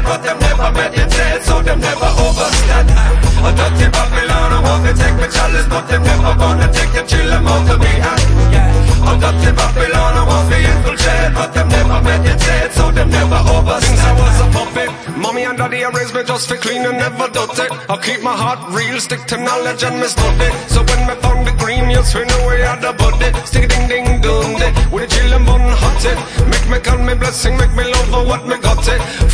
but them never meditate, so them never overstand. A dirty Babylon, I want to take my chalice, but them never gonna take the chill them out of me hand. A dirty Babylon, I want to infiltrate, but them never meditate, so them never overstand. Since I was a puppet, mommy and daddy raised me just for clean and never dirty. I'll keep my heart real, stick to knowledge and me study. So when me found the green, you swing away at the body. Stick ding ding dong, with a chill and bun hot it. Make me call me blessing, make me love for what me got it.